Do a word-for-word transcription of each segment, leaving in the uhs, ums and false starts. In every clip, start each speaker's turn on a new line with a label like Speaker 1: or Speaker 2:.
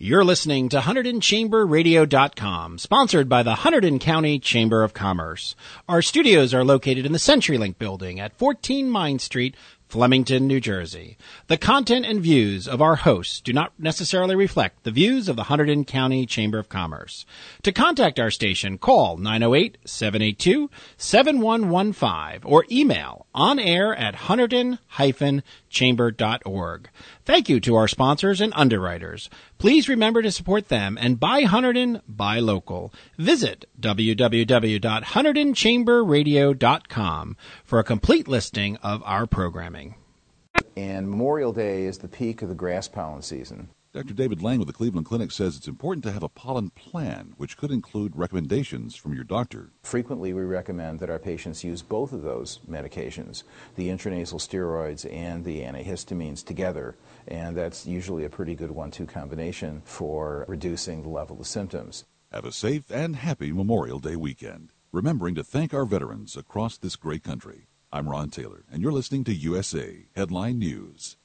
Speaker 1: You're listening to Hunterdon Chamber Radio dot com, sponsored by the Hunterdon County Chamber of Commerce. Our studios are located in the CenturyLink building at fourteen Mine Street, Flemington, New Jersey. The content and views of our hosts do not necessarily reflect the views of the Hunterdon County Chamber of Commerce. To contact our station, call nine oh eight, seven eight two, seven one one five or email onair at hunterdon dash chamber dot org. Thank you to our sponsors and underwriters. Please remember to support them and buy Hunterdon, buy local. Visit w w w dot hunterdon chamber radio dot com for a complete listing of our programming.
Speaker 2: And Memorial Day is the peak of the grass pollen season.
Speaker 3: Doctor David Lang with the Cleveland Clinic says it's important to have a pollen plan, which could include recommendations from your doctor.
Speaker 2: Frequently, we recommend that our patients use both of those medications, the intranasal steroids and the antihistamines together, and that's usually a pretty good one two combination for reducing the level of symptoms.
Speaker 3: Have a safe and happy Memorial Day weekend, remembering to thank our veterans across this great country. I'm Ron Taylor, and you're listening to U S A Headline News.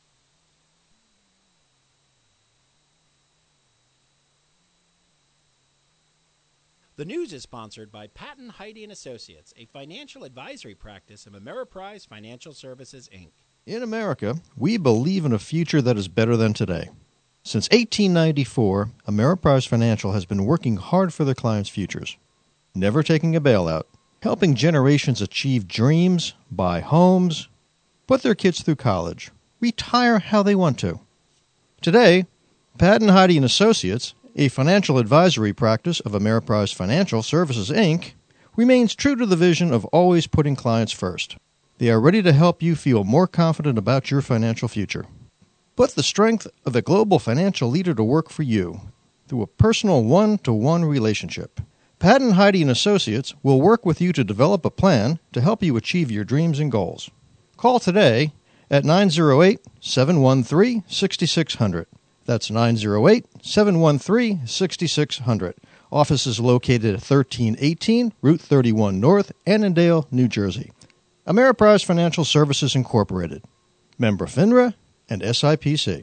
Speaker 1: The news is sponsored by Patton, Heide and Associates, a financial advisory practice of Ameriprise Financial Services, Incorporated.
Speaker 4: In America, we believe in a future that is better than today. Since eighteen ninety-four, Ameriprise Financial has been working hard for their clients' futures, never taking a bailout, helping generations achieve dreams, buy homes, put their kids through college, retire how they want to. Today, Patton, Heide and Associates, a financial advisory practice of Ameriprise Financial Services, Incorporated, remains true to the vision of always putting clients first. They are ready to help you feel more confident about your financial future. Put the strength of a global financial leader to work for you through a personal one-to-one relationship. Patton, Heide and Associates will work with you to develop a plan to help you achieve your dreams and goals. Call today at nine oh eight, seven one three, six six zero zero. That's nine oh eight, seven one three, six six zero zero. Office is located at thirteen eighteen Route thirty-one North, Annandale, New Jersey. Ameriprise Financial Services, Incorporated. Member FINRA and S I P C.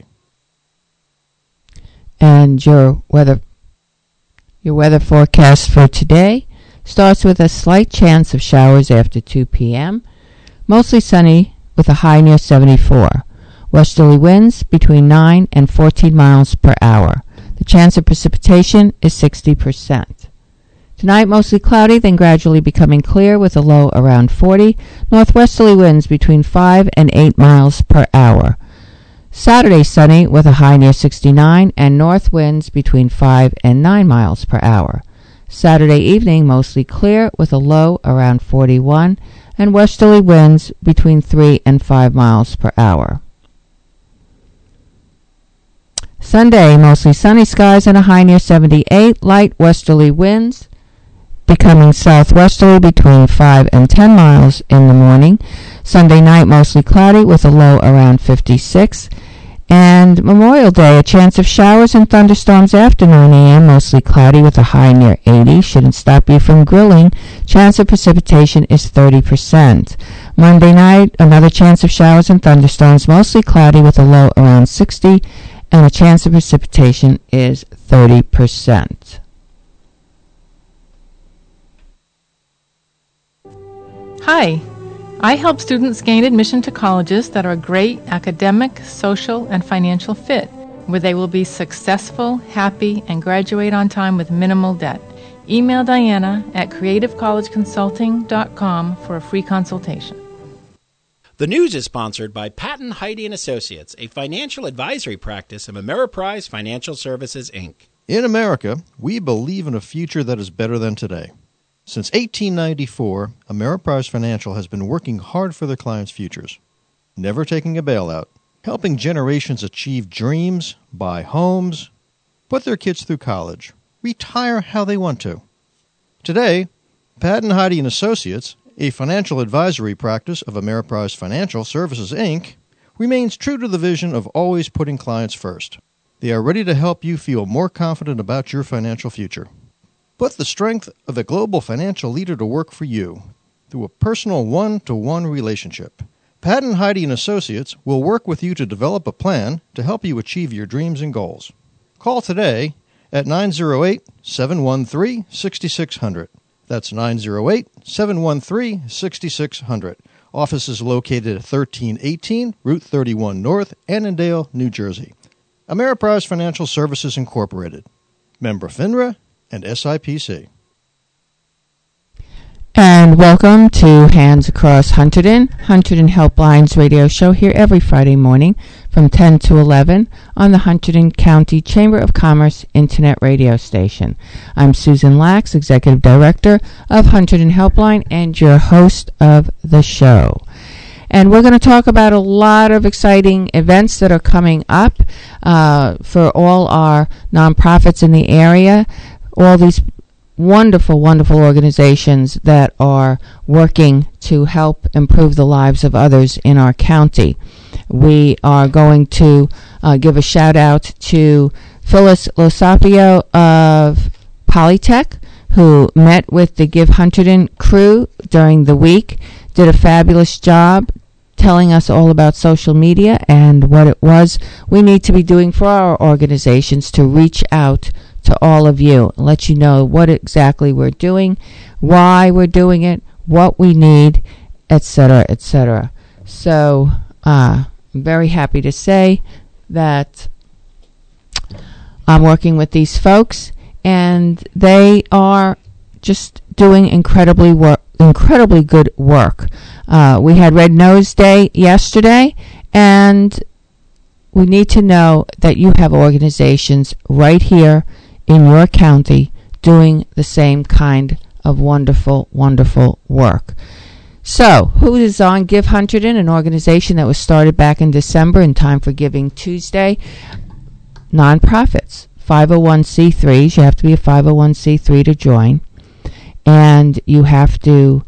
Speaker 5: And your weather your weather forecast for today starts with a slight chance of showers after two p.m. Mostly sunny with a high near seventy-four. Westerly winds between nine and fourteen miles per hour. The chance of precipitation is sixty percent. Tonight, mostly cloudy, then gradually becoming clear with a low around forty. Northwesterly winds between five and eight miles per hour. Saturday, sunny with a high near sixty-nine and north winds between five and nine miles per hour. Saturday evening, mostly clear with a low around forty-one and westerly winds between three and five miles per hour. Sunday, mostly sunny skies and a high near seventy-eight, light westerly winds becoming southwesterly between five and ten miles in the morning. Sunday night, mostly cloudy with a low around fifty-six. And Memorial Day, a chance of showers and thunderstorms after nine a.m., mostly cloudy with a high near eighty. Shouldn't stop you from grilling. Chance of precipitation is thirty percent. Monday night, another chance of showers and thunderstorms, mostly cloudy with a low around sixty. And the chance of precipitation is thirty percent.
Speaker 6: Hi, I help students gain admission to colleges that are a great academic, social, and financial fit, where they will be successful, happy, and graduate on time with minimal debt. Email Diana at creative college consulting dot com for a free consultation.
Speaker 1: The news is sponsored by Patton, Heide and Associates, a financial advisory practice of Ameriprise Financial Services, Incorporated.
Speaker 4: In America, we believe in a future that is better than today. Since eighteen ninety-four, Ameriprise Financial has been working hard for their clients' futures, never taking a bailout, helping generations achieve dreams, buy homes, put their kids through college, retire how they want to. Today, Patton, Heide and Associates, a financial advisory practice of Ameriprise Financial Services, Incorporated, remains true to the vision of always putting clients first. They are ready to help you feel more confident about your financial future. Put the strength of a global financial leader to work for you through a personal one-to-one relationship. Patton, Heide and Associates will work with you to develop a plan to help you achieve your dreams and goals. Call today at nine oh eight, seven one three, six six zero zero. That's nine oh eight, seven one three, six six zero zero. Office is located at thirteen eighteen Route thirty-one North, Annandale, New Jersey. Ameriprise Financial Services Incorporated. Member FINRA and S I P C.
Speaker 5: And welcome to Hands Across Hunterdon, Hunterdon Helplines radio show here every Friday morning from ten to eleven on the Hunterdon County Chamber of Commerce Internet radio station. I'm Susan Lax, Executive Director of Hunterdon Helpline and your host of the show. And we're going to talk about a lot of exciting events that are coming up uh, for all our nonprofits in the area, all these wonderful, wonderful organizations that are working to help improve the lives of others in our county. We are going to uh, give a shout out to Phyllis Losapio of Polytech, who met with the Give Hunterdon crew during the week, did a fabulous job telling us all about social media and what it was we need to be doing for our organizations to reach out to all of you, let you know what exactly we're doing, why we're doing it, what we need, et cetera, et cetera. So uh, I'm very happy to say that I'm working with these folks, and they are just doing incredibly work, incredibly good work. Uh, we had Red Nose Day yesterday, and we need to know that you have organizations right here in your county doing the same kind of wonderful, wonderful work. So, who is on Give Hunterdon, an organization that was started back in December in time for Giving Tuesday? Nonprofits, five oh one c threes. You have to be a five oh one c three to join. And you have to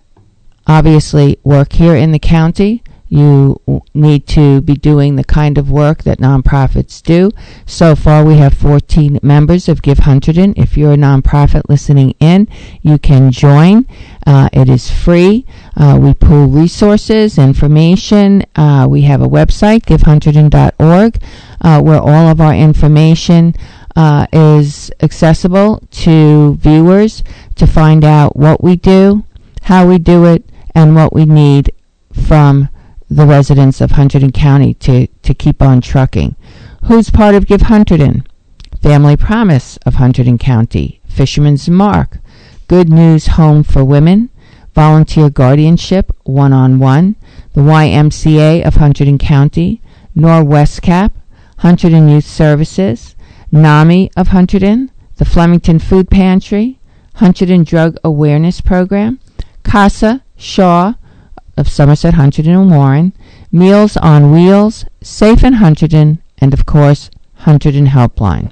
Speaker 5: obviously work here in the county. You need to be doing the kind of work that nonprofits do. So far, we have fourteen members of Give Hunterdon. If you're a nonprofit listening in, you can join. Uh, it is free. Uh, we pool resources, information. Uh, we have a website, give hunterdon dot org, uh, where all of our information uh, is accessible to viewers to find out what we do, how we do it, and what we need from the residents of Hunterdon County to, to keep on trucking. Who's part of Give Hunterdon? Family Promise of Hunterdon County, Fisherman's Mark, Good News Home for Women, Volunteer Guardianship One-on-One, the Y M C A of Hunterdon County, Norwestcap, Hunterdon Youth Services, NAMI of Hunterdon, the Flemington Food Pantry, Hunterdon Drug Awareness Program, CASA, Shaw, of Somerset, Hunterdon, and Warren, Meals on Wheels, Safe in Hunterdon, and of course, Hunterdon Helpline.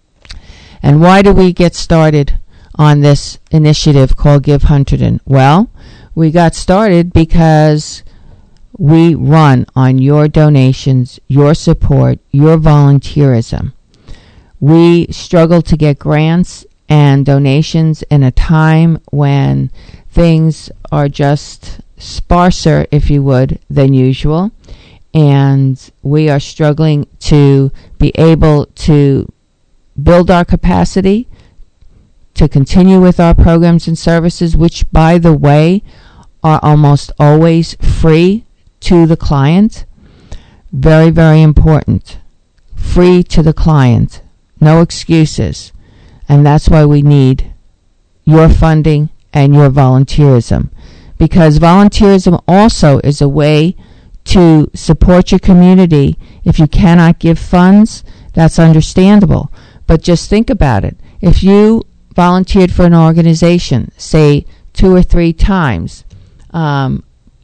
Speaker 5: And why do we get started on this initiative called Give Hunterdon? Well, we got started because we run on your donations, your support, your volunteerism. We struggle to get grants and donations in a time when things are just sparser, if you would, than usual, and we are struggling to be able to build our capacity to continue with our programs and services, which, by the way, are almost always free to the client. Very, very important. Free to the client. No excuses. And that's why we need your funding and your volunteerism. Because volunteerism also is a way to support your community. If you cannot give funds, that's understandable. But just think about it. If you volunteered for an organization, say two or three times um,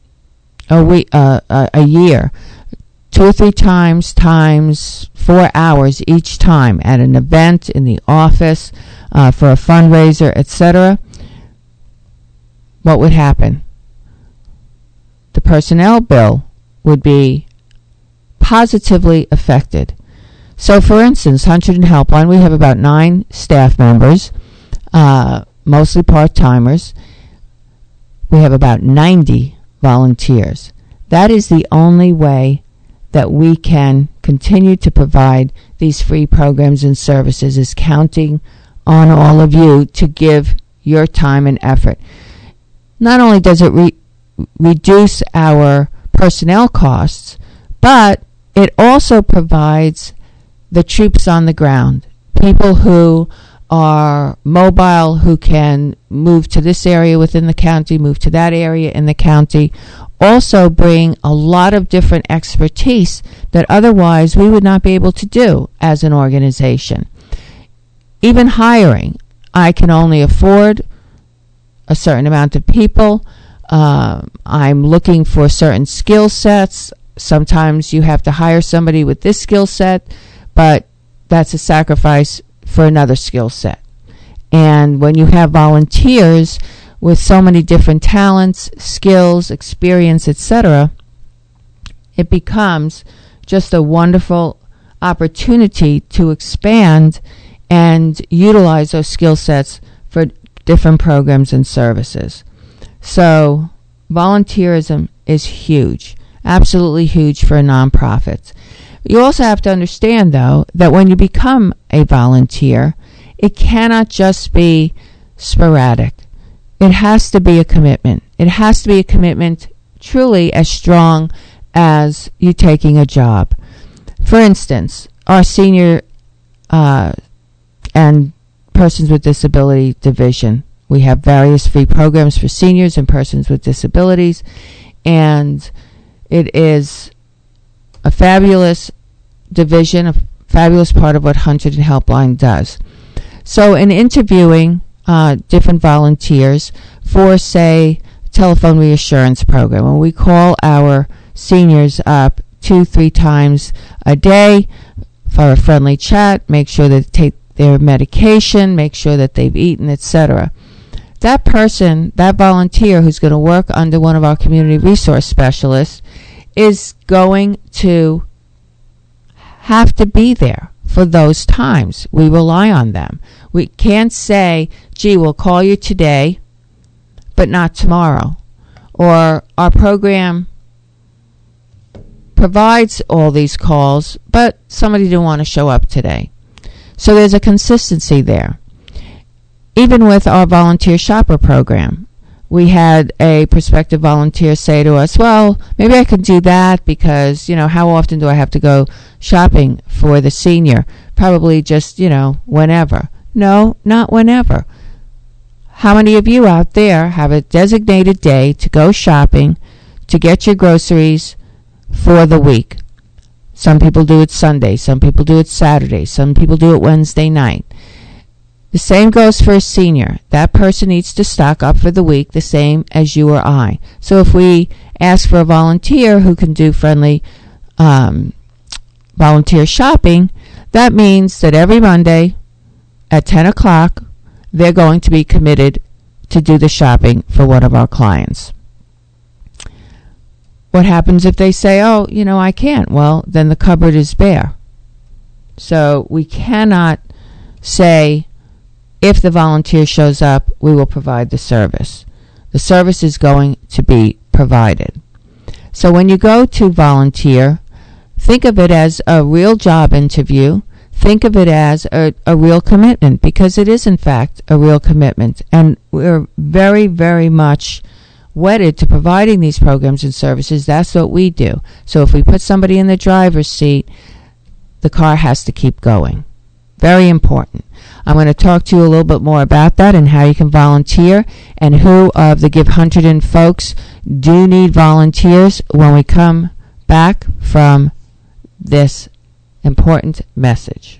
Speaker 5: a week, uh, a, a year, two or three times times four hours each time at an event, in the office, uh, for a fundraiser, et cetera, what would happen? The personnel bill would be positively affected. So, for instance, Hunterdon Helpline, we have about nine staff members, uh, mostly part-timers. We have about ninety volunteers. That is the only way that we can continue to provide these free programs and services is counting on all of you to give your time and effort. Not only does it re- reduce our personnel costs, but it also provides the troops on the ground, people who are mobile, who can move to this area within the county, move to that area in the county, also bring a lot of different expertise that otherwise we would not be able to do as an organization. Even hiring, I can only afford a certain amount of people. Uh, I'm looking for certain skill sets. Sometimes you have to hire somebody with this skill set, but that's a sacrifice for another skill set. And when you have volunteers with so many different talents, skills, experience, et cetera, it becomes just a wonderful opportunity to expand and utilize those skill sets for different programs and services. So volunteerism is huge, absolutely huge for nonprofits. You also have to understand, though, that when you become a volunteer, it cannot just be sporadic. It has to be a commitment. It has to be a commitment truly as strong as you taking a job. For instance, our senior uh, and persons with disability division, we have various free programs for seniors and persons with disabilities, and it is a fabulous division, a fabulous part of what Hunterdon Helpline does. So in interviewing uh, different volunteers for, say, telephone reassurance program, when we call our seniors up two, three times a day for a friendly chat, make sure that they take their medication, make sure that they've eaten, et cetera. That person, that volunteer who's going to work under one of our community resource specialists is going to have to be there for those times. We rely on them. We can't say, gee, we'll call you today, but not tomorrow. Or our program provides all these calls, but somebody didn't want to show up today. So there's a consistency there. Even with our volunteer shopper program, we had a prospective volunteer say to us, well, maybe I could do that because, you know, how often do I have to go shopping for the senior? Probably just, you know, whenever. No, not whenever. How many of you out there have a designated day to go shopping to get your groceries for the week? Some people do it Sunday. Some people do it Saturday. Some people do it Wednesday night. The same goes for a senior. That person needs to stock up for the week the same as you or I. So if we ask for a volunteer who can do friendly um, volunteer shopping, that means that every Monday at ten o'clock, they're going to be committed to do the shopping for one of our clients. What happens if they say, oh, you know, I can't? Well, then the cupboard is bare. So we cannot say, if the volunteer shows up, we will provide the service. The service is going to be provided. So when you go to volunteer, think of it as a real job interview. Think of it as a, a real commitment, because it is, in fact, a real commitment. And we're very, very much wedded to providing these programs and services. That's what we do. So if we put somebody in the driver's seat, the car has to keep going. Very important. I'm going to talk to you a little bit more about that and how you can volunteer and who of the Give Hunterdon folks do need volunteers when we come back from this important message.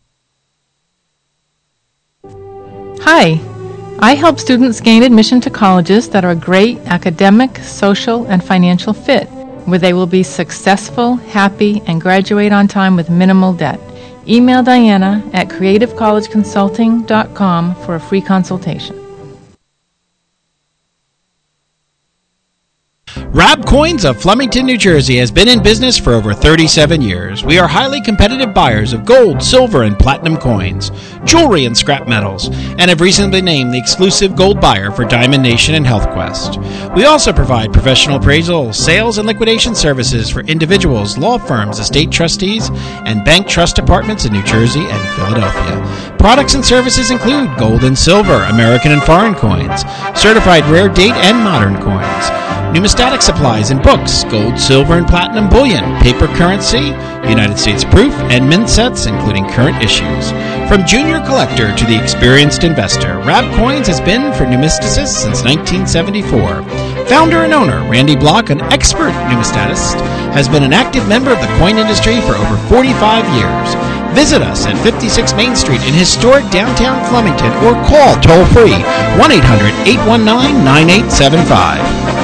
Speaker 6: Hi, I help students gain admission to colleges that are a great academic, social, and financial fit, where they will be successful, happy, and graduate on time with minimal debt. Email Diana at creative college consulting dot com for a free consultation.
Speaker 1: Rab Coins of Flemington, New Jersey has been in business for over thirty-seven years. We are highly competitive buyers of gold, silver, and platinum coins, jewelry, and scrap metals, and have recently been named the exclusive gold buyer for Diamond Nation and HealthQuest. We also provide professional appraisal, sales, and liquidation services for individuals, law firms, estate trustees, and bank trust departments in New Jersey and Philadelphia. Products and services include gold and silver, American and foreign coins, certified rare date and modern coins, numismatic supplies and books, gold, silver, and platinum bullion, paper currency, United States proof, and mint sets, including current issues. From junior collector to the experienced investor, Rab Coins has been for numisticists since nineteen seventy-four. Founder and owner Randy Block, an expert numismatist, has been an active member of the coin industry for over forty-five years. Visit us at fifty-six Main Street in historic downtown Flemington or call toll-free one eight hundred, eight one nine, nine eight seven five.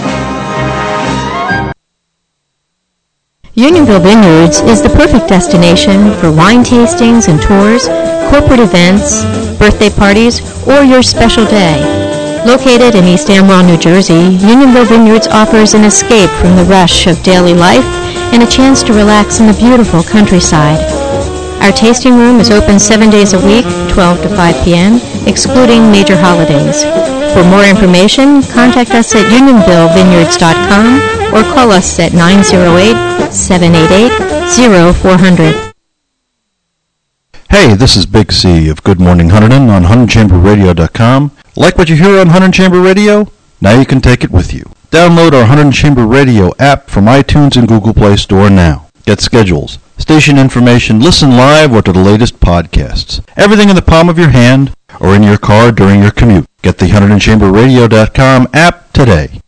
Speaker 7: Unionville Vineyards is the perfect destination for wine tastings and tours, corporate events, birthday parties, or your special day. Located in East Amwell, New Jersey, Unionville Vineyards offers an escape from the rush of daily life and a chance to relax in the beautiful countryside. Our tasting room is open seven days a week, twelve to five p.m., excluding major holidays. For more information, contact us at unionville vineyards dot com or call us at nine oh eight, seven eight eight, oh four hundred.
Speaker 4: Hey, this is Big C of Good Morning Hunterdon on hunterdon chamber radio dot com. Like what you hear on Hunterdon Chamber Radio? Now you can take it with you. Download our Hunterdon Chamber Radio app from iTunes and Google Play Store now. Get schedules, station information, listen live, or to the latest podcasts. Everything in the palm of your hand or in your car during your commute. Get the hunterdon chamber radio dot com app today.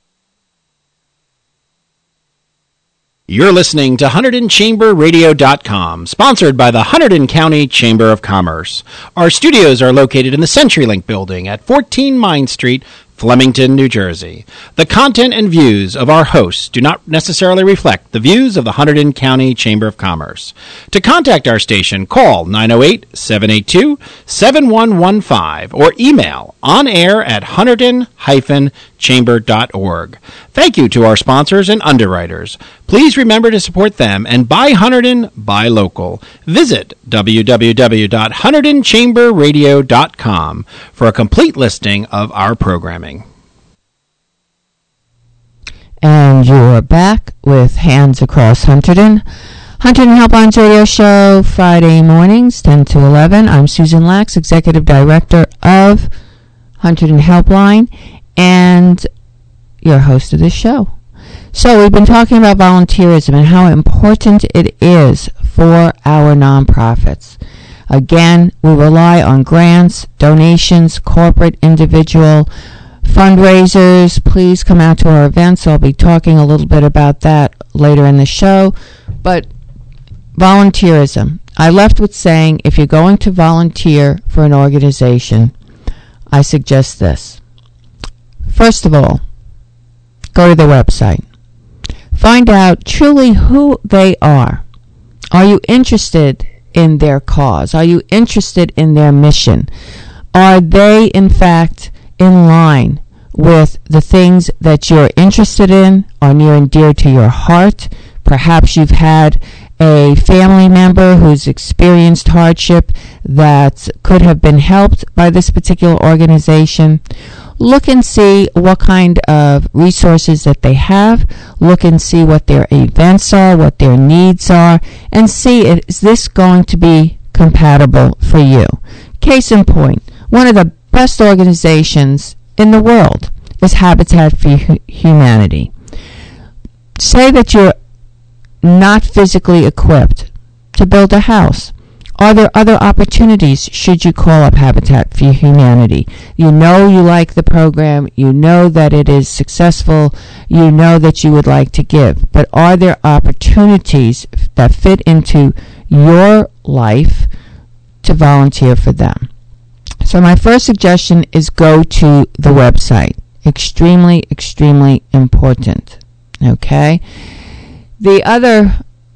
Speaker 1: You're listening to hunterdon chamber radio dot com, sponsored by the Hunterdon County Chamber of Commerce. Our studios are located in the CenturyLink building at fourteen Mine Street, Flemington, New Jersey. The content and views of our hosts do not necessarily reflect the views of the Hunterdon County Chamber of Commerce. To contact our station, call nine oh eight, seven eight two, seven one one five or email onair at hunterdon dash chamber dot org. Thank you to our sponsors and underwriters. Please remember to support them and buy Hunterdon, buy local. Visit w w w dot hunterdon chamber radio dot com for a complete listing of our programming.
Speaker 5: And you are back with Hands Across Hunterdon. Hunterdon Helpline's radio show, Friday mornings, ten to eleven. I'm Susan Lax, Executive Director of Hunterdon Helpline, and your host of this show. So we've been talking about volunteerism and how important it is for our nonprofits. Again, we rely on grants, donations, corporate, individual fundraisers. Please come out to our events. I'll be talking a little bit about that later in the show. But volunteerism. I left with saying if you're going to volunteer for an organization, I suggest this. First of all, go to their website. Find out truly who they are. Are you interested in their cause? Are you interested in their mission? Are they, in fact, in line with the things that you're interested in, are near and dear to your heart? Perhaps you've had a family member who's experienced hardship that could have been helped by this particular organization. Look and see what kind of resources that they have. Look and see what their events are, what their needs are, and see, is this going to be compatible for you? Case in point, one of the best organizations in the world is Habitat for Humanity. Say that you're not physically equipped to build a house. Are there other opportunities should you call up Habitat for Humanity? You know you like the program. You know that it is successful. You know that you would like to give. But are there opportunities that fit into your life to volunteer for them? So my first suggestion is go to the website. Extremely, extremely important. Okay? The other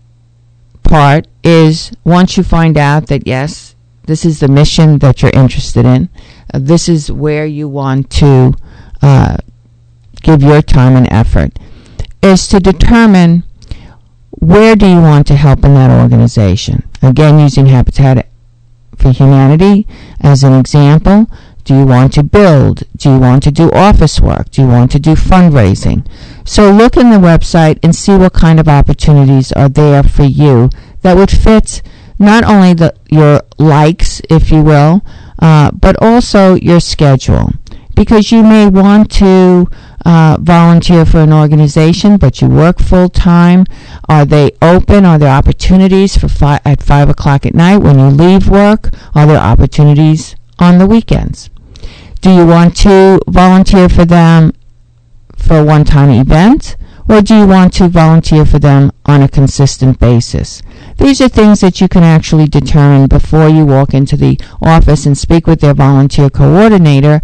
Speaker 5: part is once you find out that, yes, this is the mission that you're interested in, uh, this is where you want to uh, give your time and effort, is to determine where do you want to help in that organization. Again, using Habitat for Humanity as an example. Do you want to build? Do you want to do office work? Do you want to do fundraising? So look in the website and see what kind of opportunities are there for you that would fit not only the, your likes, if you will, uh, but also your schedule. Because you may want to uh, volunteer for an organization, but you work full time. Are they open? Are there opportunities for fi- at five o'clock at night when you leave work? Are there opportunities on the weekends? Do you want to volunteer for them for a one-time event, or do you want to volunteer for them on a consistent basis? These are things that you can actually determine before you walk into the office and speak with their volunteer coordinator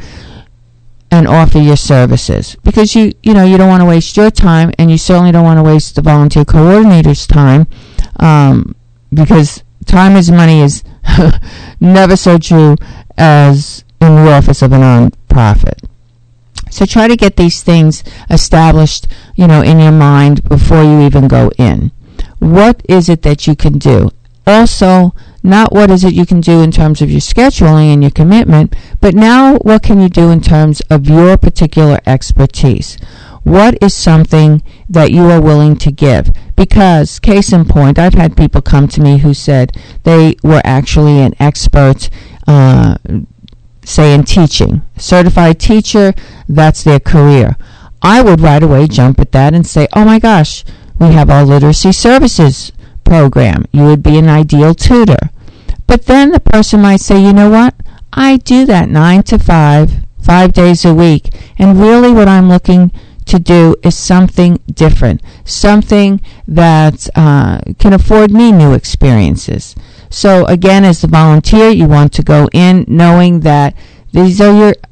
Speaker 5: and offer your services. Because you you know you don't want to waste your time, and you certainly don't want to waste the volunteer coordinator's time, um, because time is money is never so true as in the office of a non-profit. So try to get these things established, you know, in your mind before you even go in. What is it that you can do? Also, not what is it you can do in terms of your scheduling and your commitment, but now what can you do in terms of your particular expertise? What is something that you are willing to give? Because, case in point, I've had people come to me who said they were actually an expert, uh, say in teaching, certified teacher, that's their career. I would right away jump at that and say, oh my gosh, we have our literacy services program. You would be an ideal tutor. But then the person might say, you know what? I do that nine to five, five days a week. And really what I'm looking to do is something different, something that uh, can afford me new experiences. So again, as a volunteer, you want to go in knowing that these are your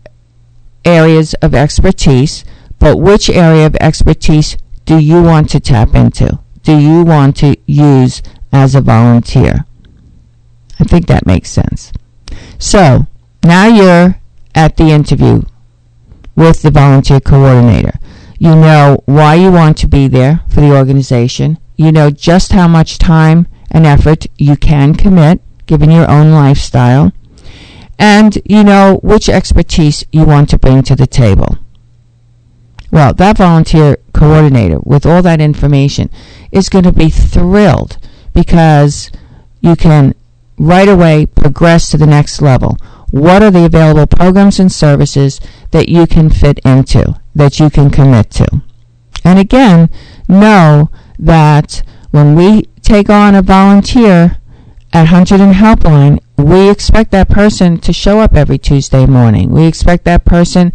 Speaker 5: areas of expertise, but which area of expertise do you want to tap into? Do you want to use as a volunteer? I think that makes sense. So now you're at the interview with the volunteer coordinator. You know why you want to be there for the organization. You know just how much time and effort you can commit, given your own lifestyle. And you know which expertise you want to bring to the table. Well, that volunteer coordinator, with all that information, is going to be thrilled because you can right away progress to the next level. What are the available programs and services that you can fit into, that you can commit to? And again, know that when we take on a volunteer at Hunterdon Helpline, we expect that person to show up every Tuesday morning. We expect that person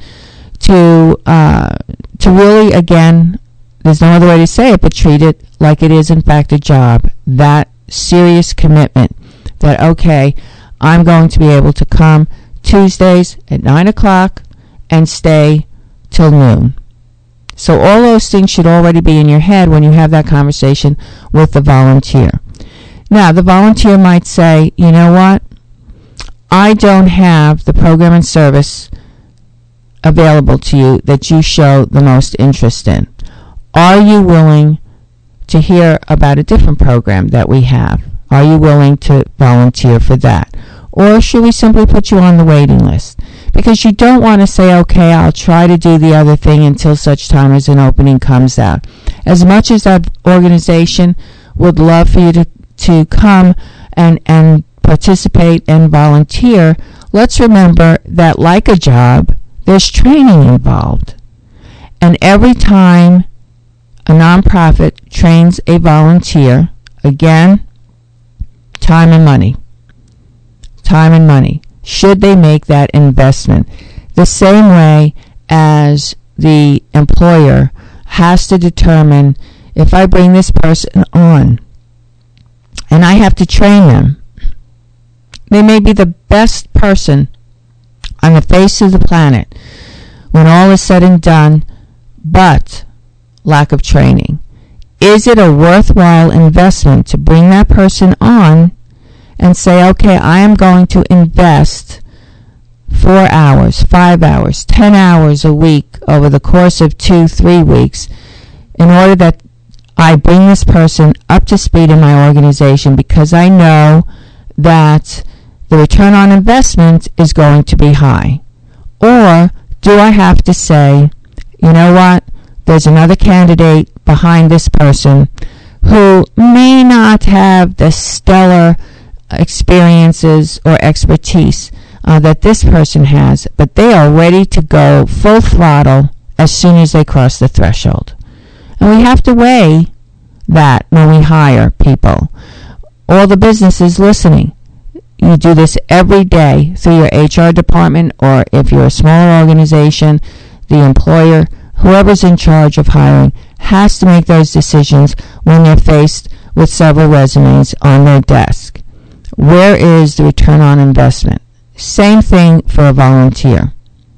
Speaker 5: to uh, to really, again, there's no other way to say it, but treat it like it is in fact a job. That serious commitment that, okay, I'm going to be able to come Tuesdays at nine o'clock and stay till noon. So all those things should already be in your head when you have that conversation with the volunteer. Now, the volunteer might say, you know what? I don't have the program and service available to you that you show the most interest in. Are you willing to hear about a different program that we have? Are you willing to volunteer for that? Or should we simply put you on the waiting list? Because you don't want to say, okay, I'll try to do the other thing until such time as an opening comes out. As much as that organization would love for you to, to come and, and participate and volunteer, let's remember that, like a job, there's training involved. And every time a nonprofit trains a volunteer, again, time and money. Time and money. Should they make that investment? The same way as the employer has to determine, if I bring this person on and I have to train them, they may be the best person on the face of the planet when all is said and done, but lack of training. Is it a worthwhile investment to bring that person on and say, okay, I am going to invest four hours, five hours, ten hours a week over the course of two, three weeks in order that I bring this person up to speed in my organization, because I know that the return on investment is going to be high? Or do I have to say, you know what, there's another candidate behind this person who may not have the stellar experiences or expertise uh, that this person has, but they are ready to go full throttle as soon as they cross the threshold. And we have to weigh that when we hire people. All the businesses listening, you do this every day through your H R department, or if you're a smaller organization, the employer, whoever's in charge of hiring, has to make those decisions when they're faced with several resumes on their desk. Where is the return on investment? Same thing for a volunteer.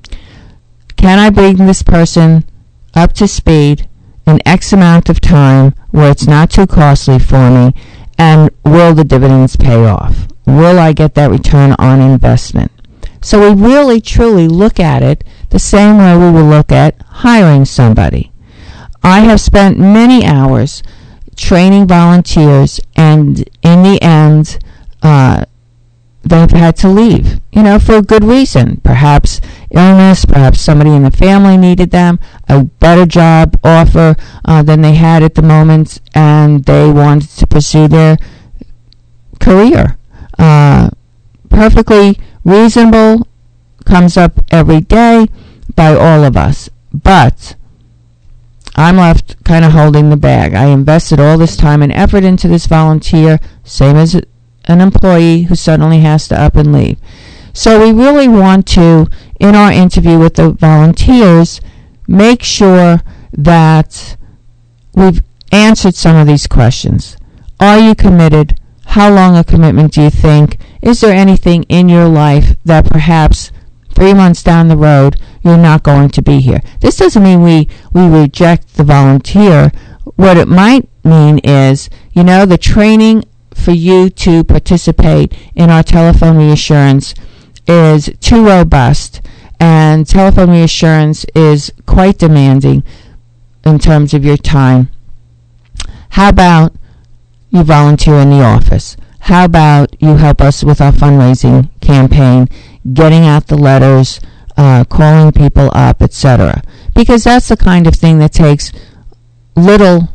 Speaker 5: Can I bring this person up to speed in X amount of time where it's not too costly for me, and will the dividends pay off? Will I get that return on investment? So we really truly look at it the same way we will look at hiring somebody. I have spent many hours training volunteers, and in the end, uh, they've had to leave, you know, for a good reason. Perhaps illness, perhaps somebody in the family needed them, a better job offer uh, than they had at the moment, and they wanted to pursue their career. Uh, perfectly reasonable, comes up every day by all of us. But I'm left kind of holding the bag. I invested all this time and effort into this volunteer, same as an employee who suddenly has to up and leave. So we really want to, in our interview with the volunteers, make sure that we've answered some of these questions. Are you committed? How long a commitment do you think? Is there anything in your life that perhaps three months down the road you're not going to be here? This doesn't mean we, we reject the volunteer. What it might mean is, you know, the training for you to participate in our telephone reassurance is too robust, and telephone reassurance is quite demanding in terms of your time. How about you volunteer in the office? How about you help us with our fundraising campaign, getting out the letters, uh, calling people up, et cetera? Because that's the kind of thing that takes little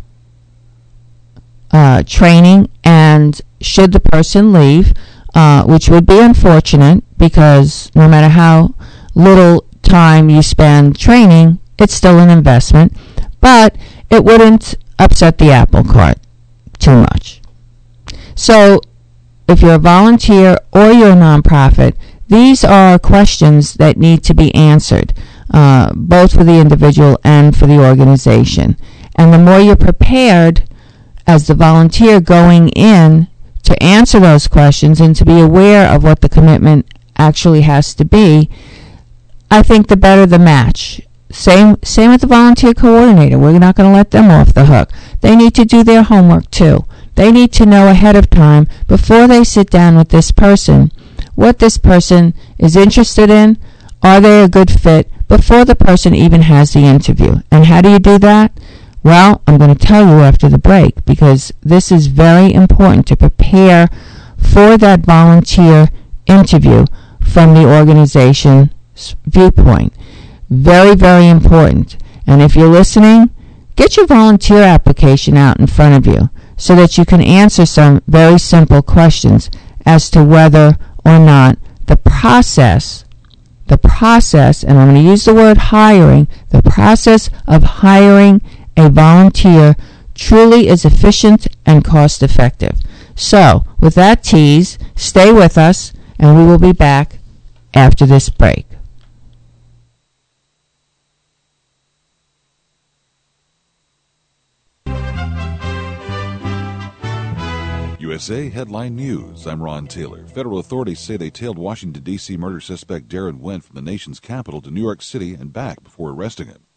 Speaker 5: uh, training, and should the person leave, uh, which would be unfortunate, because no matter how little time you spend training, it's still an investment, but it wouldn't upset the apple cart too much. So if you're a volunteer or you're a nonprofit, these are questions that need to be answered, uh, both for the individual and for the organization. And the more you're prepared as the volunteer going in to answer those questions and to be aware of what the commitment actually has to be, I think the better the match. Same same with the volunteer coordinator. We're not going to let them off the hook. They need to do their homework too. They need to know ahead of time, before they sit down with this person, what this person is interested in. Are they a good fit before the person even has the interview? And how do you do that? Well, I'm going to tell you after the break, because this is very important to prepare for that volunteer interview from the organization's viewpoint. Very, very important. And if you're listening, get your volunteer application out in front of you so that you can answer some very simple questions as to whether or not the process, the process, and I'm going to use the word hiring, the process of hiring a volunteer truly is efficient and cost effective. So, with that tease, stay with us, and we will be back after this break.
Speaker 3: U S A Headline News. I'm Ron Taylor. Federal authorities say they tailed Washington, D C murder suspect Darren Wendt from the nation's capital to New York City and back before arresting him.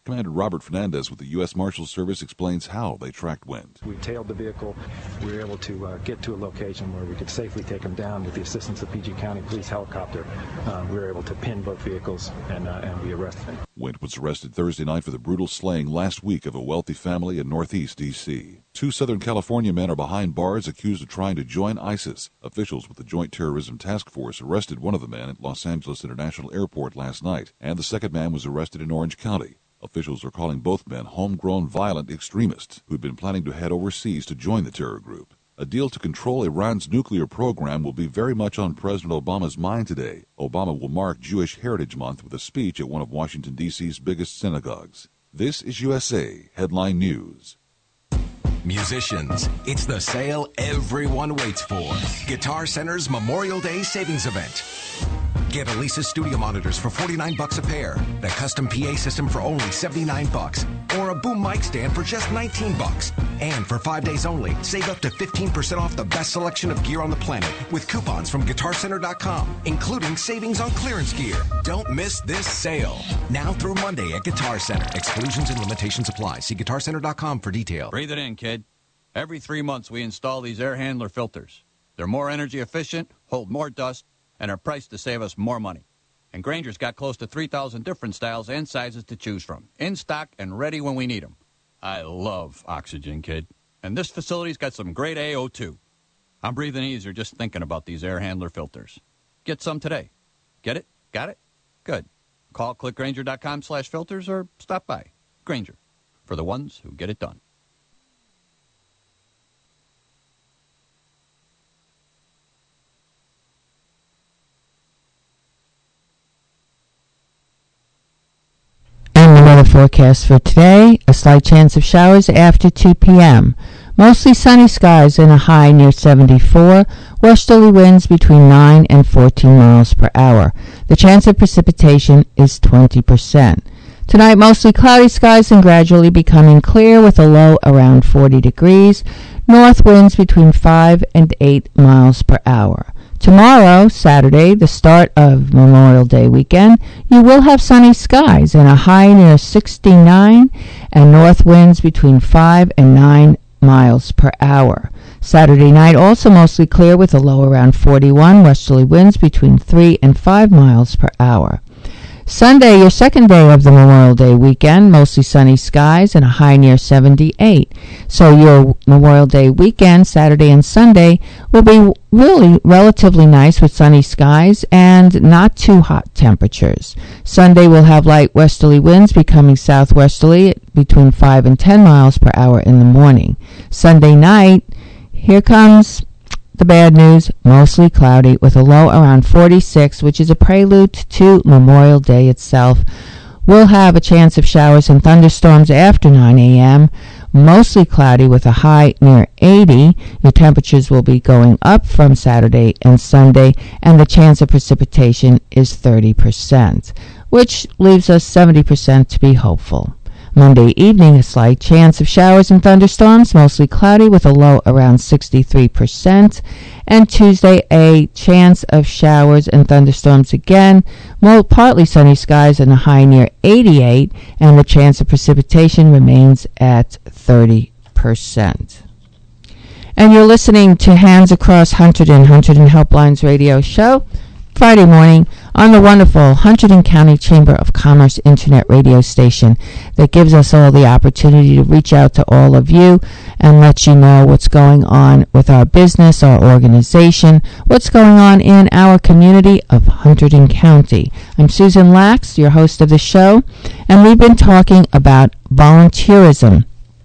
Speaker 3: Commander Robert Fernandez with the U S Marshals Service explains how they tracked Wind.
Speaker 8: We tailed the vehicle. We were able to uh, get to a location where we could safely take him down with the assistance of P G County Police helicopter. Uh, we were able to pin both vehicles, and, uh, and we arrested him.
Speaker 3: Wind was arrested Thursday night for the brutal slaying last week of a wealthy family in Northeast D C Two Southern California men are behind bars accused of trying to join ISIS. Officials with the Joint Terrorism Task Force arrested one of the men at Los Angeles International Airport last night, and the second man was arrested in Orange County. Officials are calling both men homegrown violent extremists who'd been planning to head overseas to join the terror group. A deal to control Iran's nuclear program will be very much on President Obama's mind today. Obama will mark Jewish Heritage Month with a speech at one of Washington, D C's biggest synagogues. This is U S A Headline News.
Speaker 9: Musicians, it's the sale everyone waits for. Guitar Center's Memorial Day Savings Event. Get Alesis studio monitors for forty-nine bucks a pair, the custom P A system for only seventy-nine bucks, or a boom mic stand for just nineteen bucks. And for five days only, save up to fifteen percent off the best selection of gear on the planet with coupons from guitar center dot com, including savings on clearance gear. Don't miss this sale. Now through Monday at Guitar Center. Exclusions and limitations apply. See guitar center dot com for details.
Speaker 10: Breathe it in, kid. Every three months we install these air handler filters. They're more energy efficient, hold more dust, and are priced to save us more money. And Grainger's got close to three thousand different styles and sizes to choose from, in stock and ready when we need them. I love oxygen, kid. And this facility's got some great A O two. I'm breathing easier just thinking about these air handler filters. Get some today. Get it? Got it? Good. Call click grainger dot com slash filters or stop by. Grainger, for the ones who get it done.
Speaker 5: Forecast for today, a slight chance of showers after two p.m. Mostly sunny skies and a high near seventy-four. Westerly winds between nine and fourteen miles per hour. The chance of precipitation is twenty percent. Tonight, mostly cloudy skies and gradually becoming clear with a low around forty degrees. North winds between five and eight miles per hour. Tomorrow, Saturday, the start of Memorial Day weekend, you will have sunny skies and a high near sixty-nine and north winds between five and nine miles per hour. Saturday night also mostly clear with a low around forty-one, westerly winds between three and five miles per hour. Sunday, your second day of the Memorial Day weekend, mostly sunny skies and a high near seventy-eight. So your Memorial Day weekend, Saturday and Sunday, will be really relatively nice with sunny skies and not too hot temperatures. Sunday will have light westerly winds becoming southwesterly between five and ten miles per hour in the morning. Sunday night, here comes the bad news, mostly cloudy with a low around forty-six, which is a prelude to Memorial Day itself. We'll have a chance of showers and thunderstorms after nine a.m., mostly cloudy with a high near eighty. Your temperatures will be going up from Saturday and Sunday, and the chance of precipitation is thirty percent, which leaves us seventy percent to be hopeful. Monday evening, a slight chance of showers and thunderstorms, mostly cloudy with a low around sixty-three percent. And Tuesday, a chance of showers and thunderstorms again, more partly sunny skies and a high near eighty-eight, and the chance of precipitation remains at thirty percent. And you're listening to Hands Across Hunterdon, Hunterdon Helplines radio show, Friday morning on the wonderful Hunterdon County Chamber of Commerce Internet radio station that gives us all the opportunity to reach out to all of you and let you know what's going on with our business, our organization, what's going on in our community of Hunterdon County. I'm Susan Lax, your host of the show, and we've been talking about volunteerism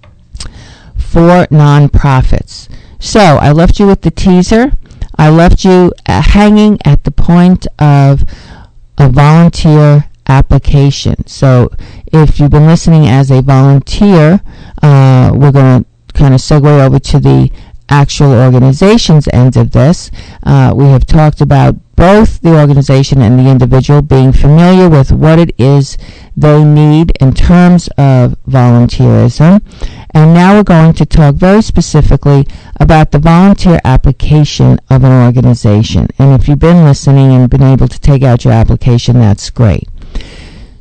Speaker 5: for nonprofits. So I left you with the teaser. I left you uh, hanging at the point of a volunteer application. So if you've been listening as a volunteer, uh, we're going to kind of segue over to the actual organization's end of this. Uh, we have talked about both the organization and the individual being familiar with what it is they need in terms of volunteerism. And now we're going to talk very specifically about the volunteer application of an organization. And if you've been listening and been able to take out your application, that's great.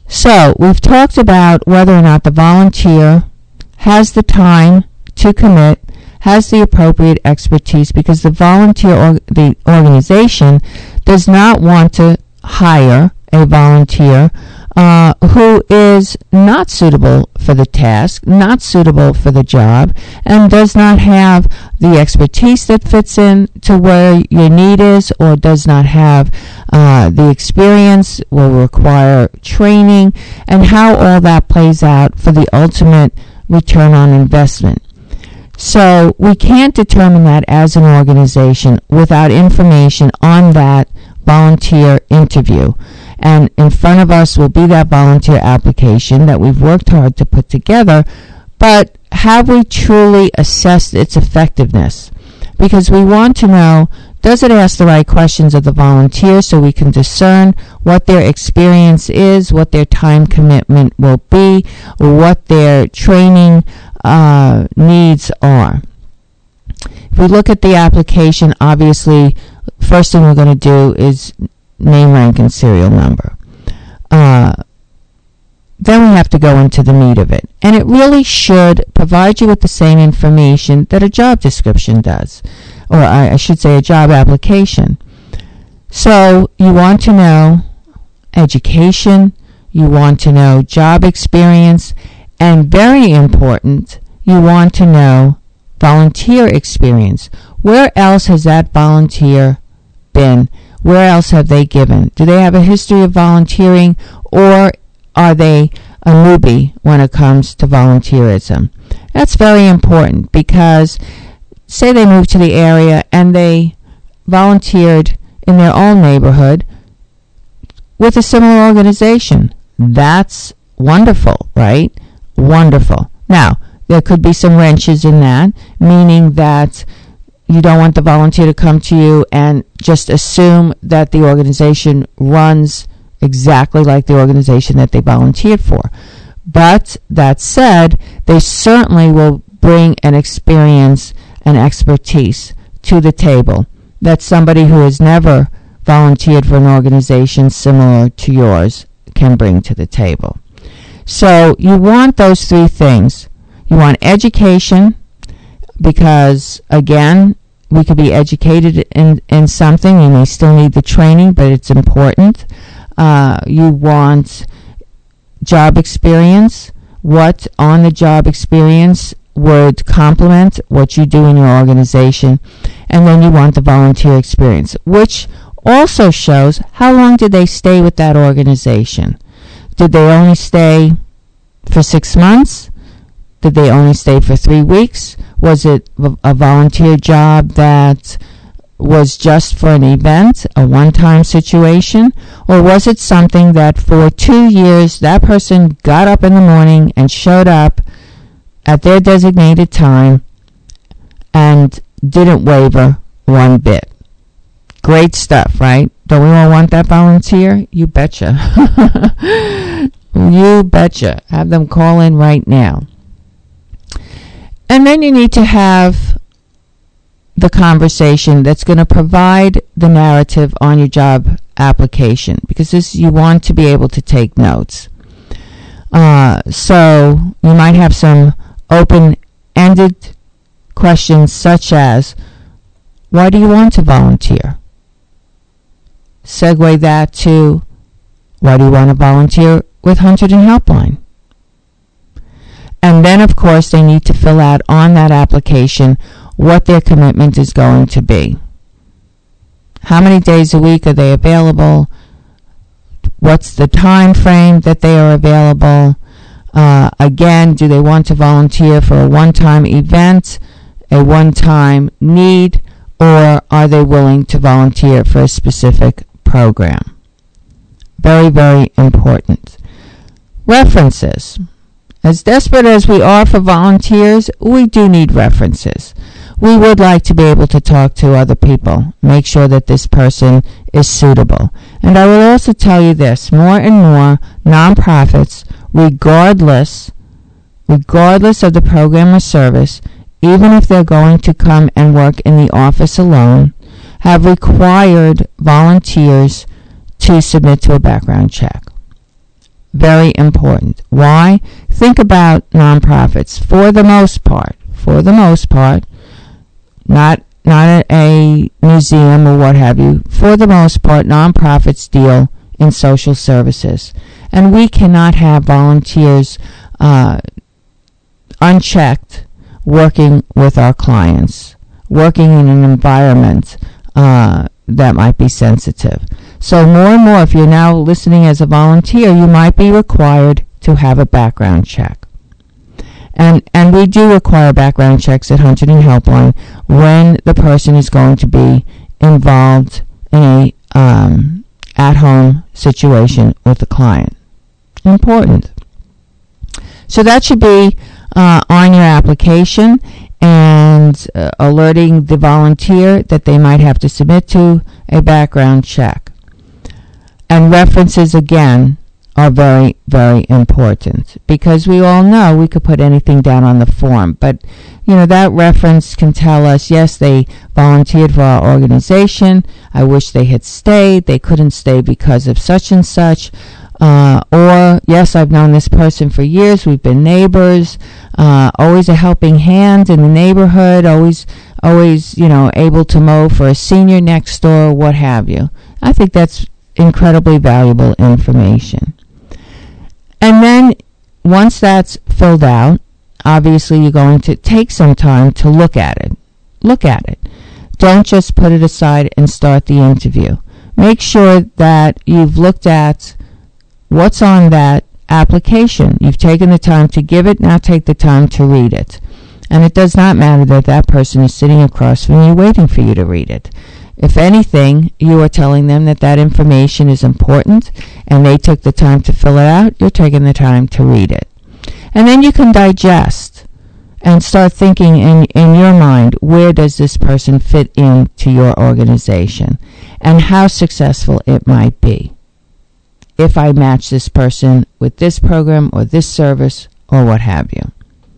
Speaker 5: So we've talked about whether or not the volunteer has the time to commit, has the appropriate expertise, because the volunteer or the organization does not want to hire a volunteer uh, who is not suitable for the task, not suitable for the job, and does not have the expertise that fits in to where your need is, or does not have uh, the experience, will require training, and how all that plays out for the ultimate return on investment. So we can't determine that as an organization without information on that volunteer interview. And in front of us will be that volunteer application that we've worked hard to put together, but have we truly assessed its effectiveness? Because we want to know, does it ask the right questions of the volunteer so we can discern what their experience is, what their time commitment will be, what their training uh, needs are? If we look at the application, obviously, first thing we're going to do is name, rank, and serial number. Uh, then we have to go into the meat of it. And it really should provide you with the same information that a job description does, or I, I should say a job application. So you want to know education, you want to know job experience, and very important, you want to know volunteer experience. Where else has that volunteer been? Where else have they given? Do they have a history of volunteering, or are they a newbie when it comes to volunteerism? That's very important, because say they moved to the area and they volunteered in their own neighborhood with a similar organization. That's wonderful, right? Wonderful. Now, there could be some wrenches in that, meaning that you don't want the volunteer to come to you and just assume that the organization runs exactly like the organization that they volunteered for. But that said, they certainly will bring an experience and expertise to the table that somebody who has never volunteered for an organization similar to yours can bring to the table. So you want those three things. You want education, because, again, we could be educated in, in something. You may still need the training, but it's important. Uh, you want job experience. What on the job experience would complement what you do in your organization. And then you want the volunteer experience, which also shows how long did they stay with that organization. Did they only stay for six months? Did they only stay for three weeks? Was it a volunteer job that was just for an event, a one-time situation? Or was it something that for two years that person got up in the morning and showed up at their designated time and didn't waver one bit? Great stuff, right? Don't we all want that volunteer? You betcha. You betcha. Have them call in right now. And then you need to have the conversation that's going to provide the narrative on your job application, because this, you want to be able to take notes. Uh, so you might have some open-ended questions such as, why do you want to volunteer? Segue that to, why do you want to volunteer with Hunterdon Helpline? And then, of course, they need to fill out on that application what their commitment is going to be. How many days a week are they available? What's the time frame that they are available? Uh, again, do they want to volunteer for a one-time event, a one-time need, or are they willing to volunteer for a specific program? Very, very important. References. As desperate as we are for volunteers, we do need references. We would like to be able to talk to other people, make sure that this person is suitable. And I will also tell you this, more and more nonprofits, regardless, regardless of the program or service, even if they're going to come and work in the office alone, have required volunteers to submit to a background check. very important. Why? Think about nonprofits. For the most part, for the most part, not not a museum or what have you, for the most part, nonprofits deal in social services. And we cannot have volunteers uh, unchecked working with our clients, working in an environment uh, that might be sensitive. So more and more, if you're now listening as a volunteer, you might be required to have a background check. And and we do require background checks at Huntington Helpline when the person is going to be involved in a um, at-home situation with the client. Important. So that should be uh, on your application, and uh, alerting the volunteer that they might have to submit to a background check. And references, again, are very, very important, because we all know we could put anything down on the form, but you know, that reference can tell us, yes, they volunteered for our organization, I wish they had stayed, they couldn't stay because of such and such, uh, or yes, I've known this person for years, we've been neighbors, uh, always a helping hand in the neighborhood, always always you know, able to mow for a senior next door, what have you. I think that's incredibly valuable information. And then once that's filled out, obviously you're going to take some time to look at it. Look at it. Don't just put it aside and start the interview. Make sure that you've looked at what's on that application. You've taken the time to give it, now take the time to read it. And it does not matter that that person is sitting across from you waiting for you to read it. If anything, you are telling them that that information is important and they took the time to fill it out, you're taking the time to read it. And then you can digest and start thinking in, in your mind, where does this person fit into your organization and how successful it might be if I match this person with this program or this service or what have you.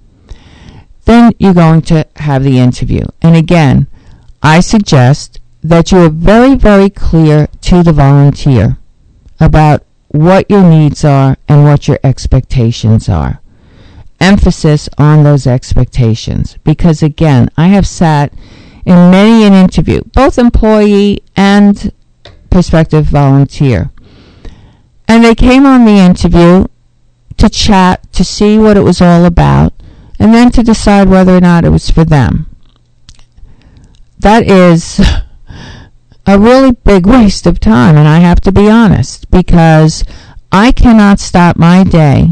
Speaker 5: Then you're going to have the interview. And again, I suggest that you are very, very clear to the volunteer about what your needs are and what your expectations are. Emphasis on those expectations, because again, I have sat in many an interview, both employee and prospective volunteer, and they came on the interview to chat, to see what it was all about, and then to decide whether or not it was for them. That is a really big waste of time, and I have to be honest, because I cannot stop my day,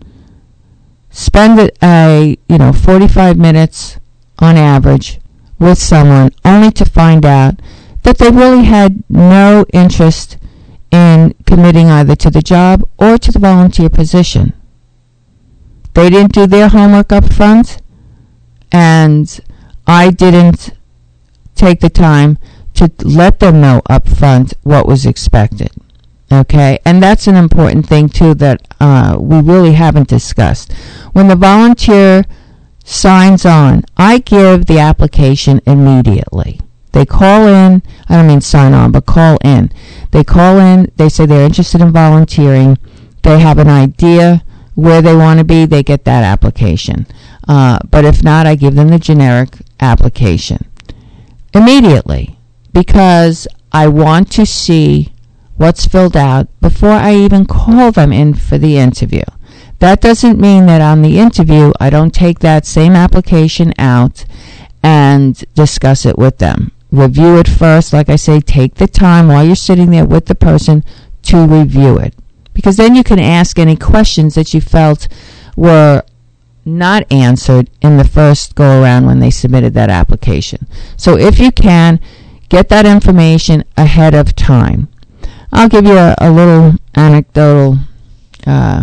Speaker 5: spend a, you know, forty-five minutes on average with someone, only to find out that they really had no interest in committing either to the job or to the volunteer position. They didn't do their homework up front, and I didn't take the time to let them know up front what was expected. Okay, and that's an important thing too that uh, we really haven't discussed. When the volunteer signs on, I give the application immediately. They call in, I don't mean sign on, but call in. They call in, they say they're interested in volunteering, they have an idea where they want to be, they get that application. Uh, but if not, I give them the generic application immediately, because I want to see what's filled out before I even call them in for the interview. That doesn't mean that on the interview I don't take that same application out and discuss it with them. Review it first. Like I say, take the time while you're sitting there with the person to review it, because then you can ask any questions that you felt were not answered in the first go around when they submitted that application. So if you can, get that information ahead of time. I'll give you a, a little anecdotal uh,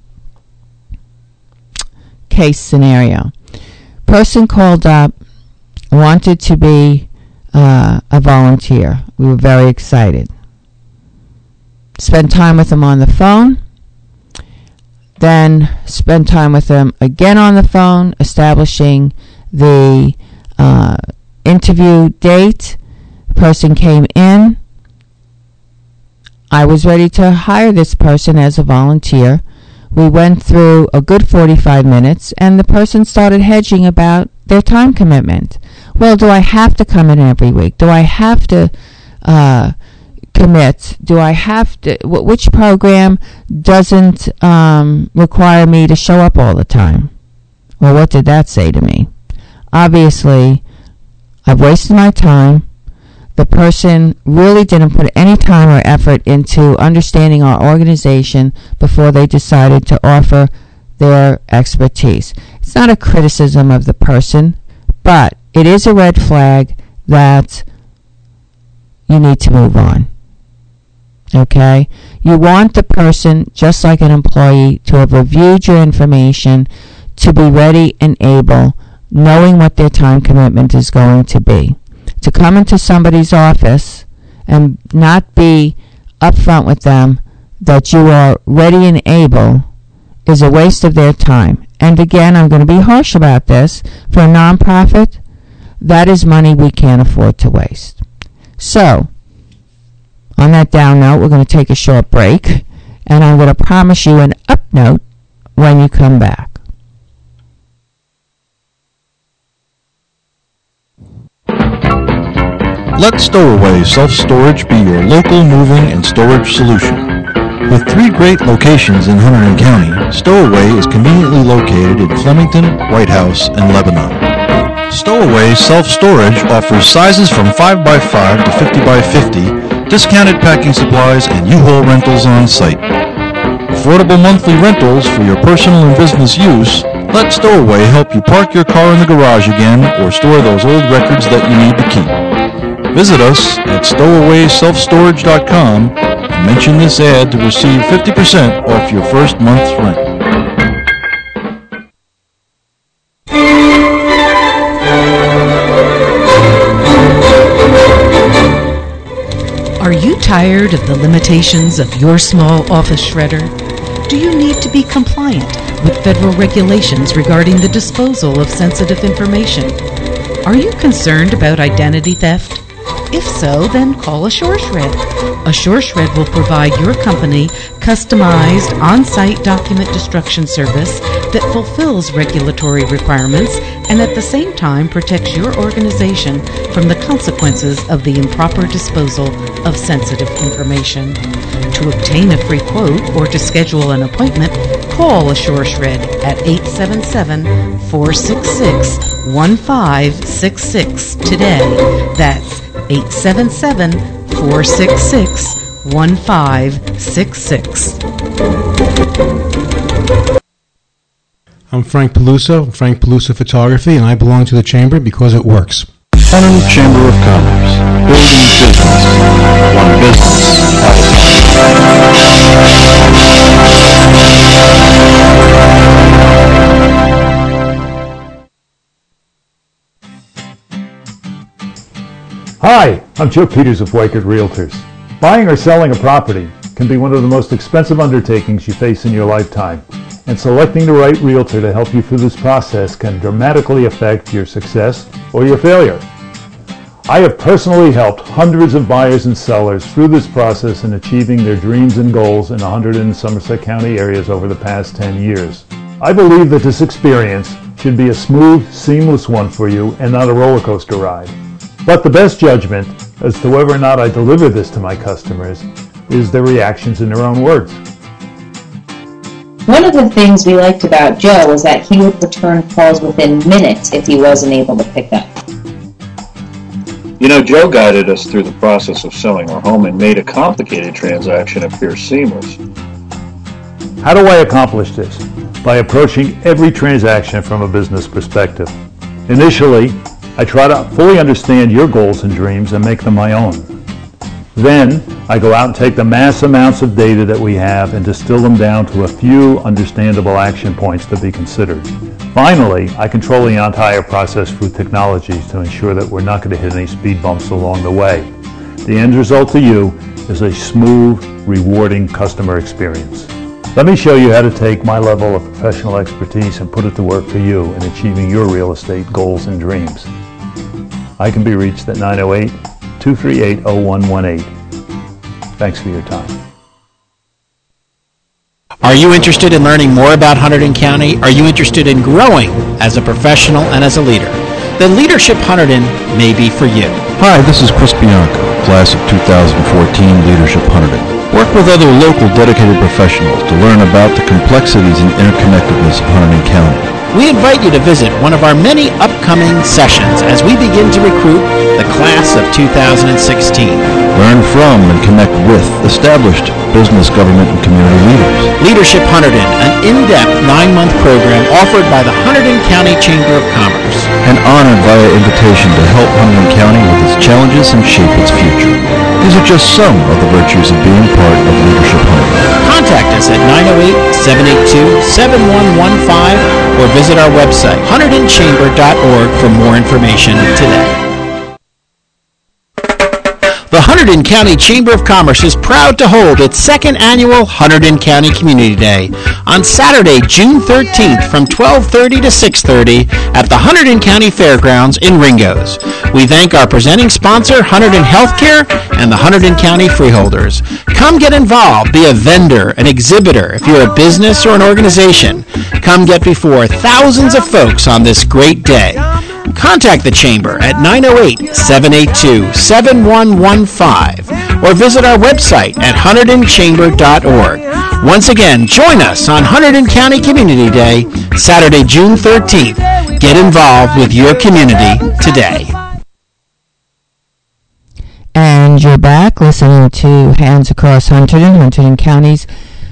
Speaker 5: case scenario. Person called up, wanted to be uh, a volunteer. We were very excited. Spent time with them on the phone. Then spend time with them again on the phone, establishing the uh, interview date. The person came in. I was ready to hire this person as a volunteer. We went through a good forty-five minutes, and the person started hedging about their time commitment. Well, do I have to come in every week? Do I have to uh, commit? Do I have to? W- which program doesn't um, require me to show up all the time? Well, what did that say to me? Obviously, I've wasted my time. The person really didn't put any time or effort into understanding our organization before they decided to offer their expertise. It's not a criticism of the person, but it is a red flag that you need to move on. Okay? You want the person, just like an employee, to have reviewed your information, to be ready and able, knowing what their time commitment is going to be. To come into somebody's office and not be upfront with them that you are ready and able is a waste of their time. And again, I'm going to be harsh about this. For a nonprofit, that is money we can't afford to waste. So, on that down note, we're going to take a short break, and I'm going to promise you an up note when you come back.
Speaker 4: Let Stowaway Self-Storage be your local moving and storage solution. With three great locations in Hunterdon County, Stowaway is conveniently located in Flemington, White House, and Lebanon. Stowaway Self-Storage offers sizes from five by five to fifty by fifty, discounted packing supplies, and U-Haul rentals on site. Affordable monthly rentals for your personal and business use. Let Stowaway help you park your car in the garage again or store those old records that you need to keep. Visit us at stowaway self storage dot com and mention this ad to receive fifty percent off your first month's rent.
Speaker 11: Are you tired of the limitations of your small office shredder? Do you need to be compliant with federal regulations regarding the disposal of sensitive information? Are you concerned about identity theft? If so, then call AssureShred. AssureShred will provide your company customized on-site document destruction service that fulfills regulatory requirements and at the same time protects your organization from the consequences of the improper disposal of sensitive information. To obtain a free quote or to schedule an appointment, call AssureShred at eight seven seven, four six six, one five six six today. That's eight seven seven, four six six, one five six six.
Speaker 12: I'm Frank Peluso, Frank Peluso Photography, and I belong to the Chamber because it works.
Speaker 4: Hunterdon Chamber of Commerce, building business, one business at a
Speaker 13: Hi, I'm Joe Peters of Weichert Realtors. Buying or selling a property can be one of the most expensive undertakings you face in your lifetime, and selecting the right realtor to help you through this process can dramatically affect your success or your failure. I have personally helped hundreds of buyers and sellers through this process in achieving their dreams and goals in the Hunterdon and Somerset County areas over the past ten years. I believe that this experience should be a smooth, seamless one for you and not a roller coaster ride. But the best judgment as to whether or not I deliver this to my customers is their reactions in their own words.
Speaker 14: One of the things we liked about Joe was that he would return calls within minutes if he wasn't able to pick up.
Speaker 15: You know, Joe guided us through the process of selling our home and made a complicated transaction appear seamless.
Speaker 13: How do I accomplish this? By approaching every transaction from a business perspective. Initially, I try to fully understand your goals and dreams and make them my own. Then, I go out and take the mass amounts of data that we have and distill them down to a few understandable action points to be considered. Finally, I control the entire process through technologies to ensure that we're not going to hit any speed bumps along the way. The end result to you is a smooth, rewarding customer experience. Let me show you how to take my level of professional expertise and put it to work for you in achieving your real estate goals and dreams. I can be reached at nine oh eight, two three eight, oh one one eight. Thanks for your time.
Speaker 1: Are you interested in learning more about Hunterdon County? Are you interested in growing as a professional and as a leader? Then Leadership Hunterdon may be for you.
Speaker 16: Hi, this is Chris Bianco, class of two thousand fourteen, Leadership Hunterdon. Work with other local dedicated professionals to learn about the complexities and interconnectedness of Hunterdon County.
Speaker 1: We invite you to visit one of our many upcoming sessions as we begin to recruit the class of two thousand sixteen.
Speaker 16: Learn from and connect with established business, government, and community leaders.
Speaker 1: Leadership Hunterdon, an in-depth nine-month program offered by the Hunterdon County Chamber of Commerce.
Speaker 16: And honored via invitation to help Hunterdon County with its challenges and shape its future. These are just some of the virtues of being part of Leadership Hunterdon.
Speaker 1: Contact us at nine oh eight, seven eight two, seven one one five or visit our website, hunterdon chamber dot org, for more information today. The Hunterdon County Chamber of Commerce is proud to hold its second annual Hunterdon County Community Day on Saturday, June thirteenth from twelve thirty to six thirty at the Hunterdon County Fairgrounds in Ringgoes. We thank our presenting sponsor, Hunterdon Healthcare, and the Hunterdon County Freeholders. Come get involved, be a vendor, an exhibitor, if you're a business or an organization. Come get before thousands of folks on this great day. Contact the Chamber at nine oh eight, seven eight two, seven one one five or visit our website at hunterdon chamber dot org. Once again, join us on Hunterdon County Community Day, Saturday, June thirteenth. Get involved with your community today.
Speaker 5: And you're back listening to Hands Across Hunterdon, Hunterdon County's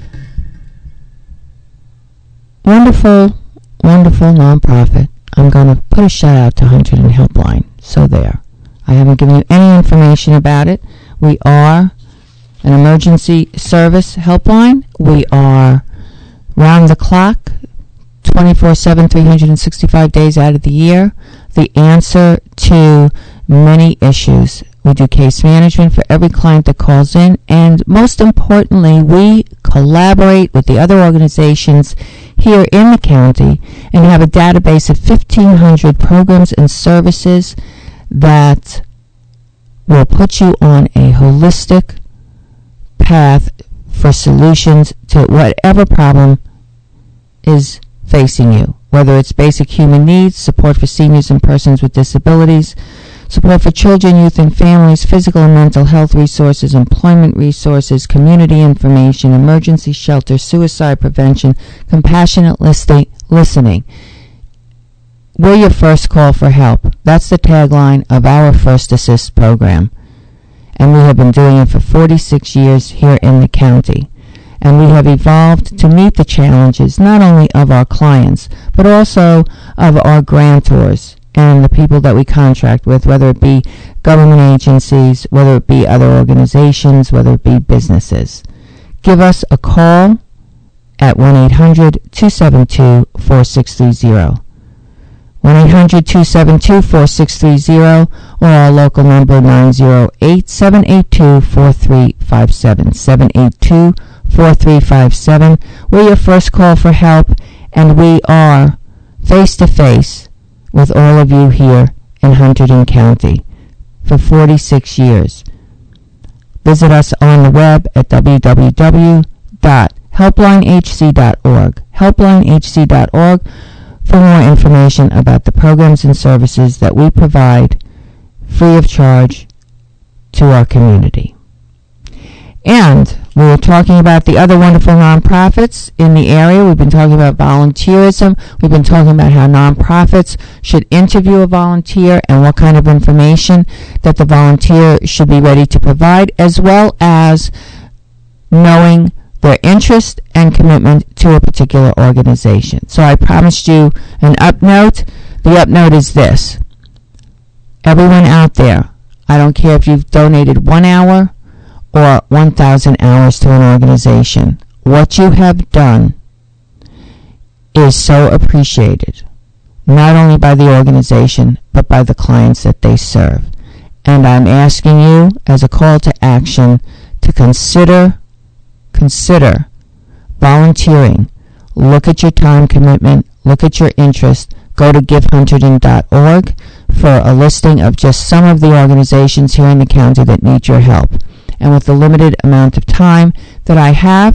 Speaker 5: wonderful, wonderful nonprofit. I'm going to put a shout out to Hunterdon Helpline. So there. I haven't given you any information about it. We are an emergency service helpline. We are round the clock, twenty-four seven, three hundred sixty-five days out of the year. The answer to many issues. We do case management for every client that calls in, and most importantly, we collaborate with the other organizations here in the county and have a database of fifteen hundred programs and services that will put you on a holistic path for solutions to whatever problem is facing you, whether it's basic human needs, support for seniors and persons with disabilities, support for children, youth, and families, physical and mental health resources, employment resources, community information, emergency shelter, suicide prevention, compassionate listening. listening. We're your first call for help. That's the tagline of our First Assist program. And we have been doing it for forty-six years here in the county. And we have evolved to meet the challenges not only of our clients, but also of our grantors and the people that we contract with, whether it be government agencies, whether it be other organizations, whether it be businesses. Give us a call at one eight hundred, two seven two, four six three zero. one eight hundred, two seven two, four six three zero or our local number nine oh eight, seven eight two, four three five seven, seven eight two, four three five seven. We're your first call for help, and we are face-to-face with all of you here in Hunterdon County for forty-six years. Visit us on the web at w w w dot helpline h c dot org, helpline h c dot org, for more information about the programs and services that we provide free of charge to our community. And we were talking about the other wonderful nonprofits in the area. We've been talking about volunteerism. We've been talking about how nonprofits should interview a volunteer and what kind of information that the volunteer should be ready to provide, as well as knowing their interest and commitment to a particular organization. So I promised you an up note. The up note is this. Everyone out there, I don't care if you've donated one hour or one thousand hours to an organization. What you have done is so appreciated, not only by the organization, but by the clients that they serve. And I'm asking you, as a call to action, to consider, consider volunteering. Look at your time commitment, look at your interest, go to give hunterdon dot org for a listing of just some of the organizations here in the county that need your help. And with the limited amount of time that I have,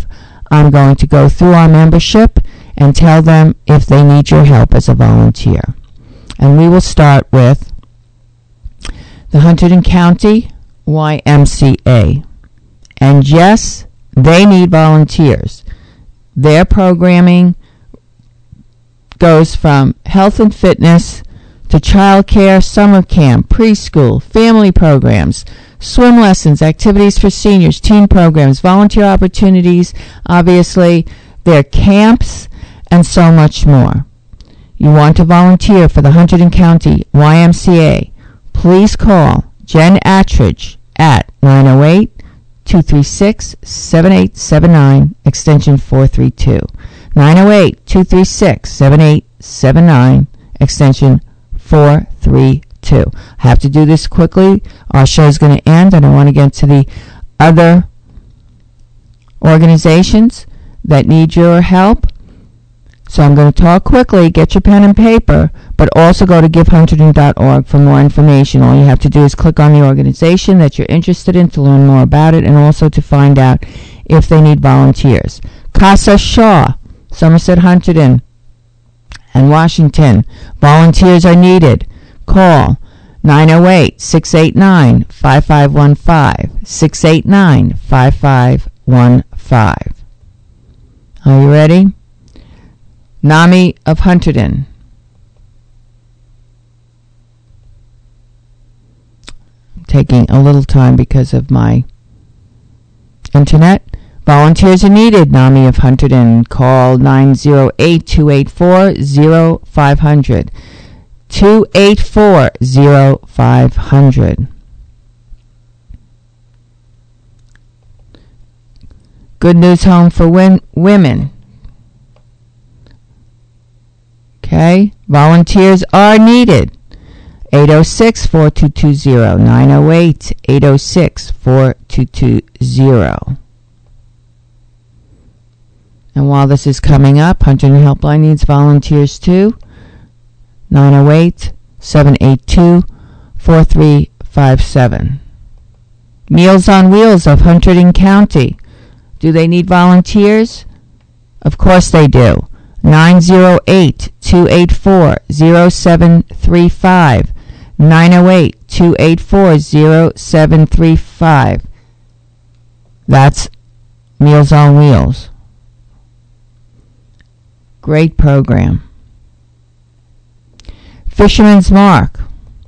Speaker 5: I'm going to go through our membership and tell them if they need your help as a volunteer. And we will start with the Hunterdon County Y M C A. And yes, they need volunteers. Their programming goes from health and fitness to child care, summer camp, preschool, family programs, swim lessons, activities for seniors, teen programs, volunteer opportunities, obviously, their camps, and so much more. You want to volunteer for the Hunterdon County Y M C A, please call Jen Attridge at nine oh eight, two three six, seven eight seven nine, extension four three two. nine oh eight, two three six, seven eight seven nine, extension four three two. I have to do this quickly. Our show is going to end, and I want to get to the other organizations that need your help. So I'm going to talk quickly. Get your pen and paper, but also go to give hunterdon dot org for more information. All you have to do is click on the organization that you're interested in to learn more about it, and also to find out if they need volunteers. Casa Shaw, Somerset Hunterdon and Washington. Volunteers are needed. Call nine oh eight, six eight nine, five five one five, six eight nine, five five one five. Are you ready? NAMI of Hunterdon. I'm taking a little time because of my internet. Volunteers are needed. NAMI of Hunterdon. Call nine oh eight, two eight four, oh five hundred. two eight four, oh five hundred. Good News Home for win- Women. Okay. Volunteers are needed. eight oh six, four two two oh. nine oh eight, eight oh six, four two two oh. And while this is coming up, Hunterdon Helpline needs volunteers too. nine oh eight, seven eight two, four three five seven. Meals on Wheels of Hunterdon County. Do they need volunteers? Of course they do. nine oh eight, two eight four, oh seven three five. nine oh eight, two eight four, oh seven three five. That's Meals on Wheels. Great program. Fisherman's Mark.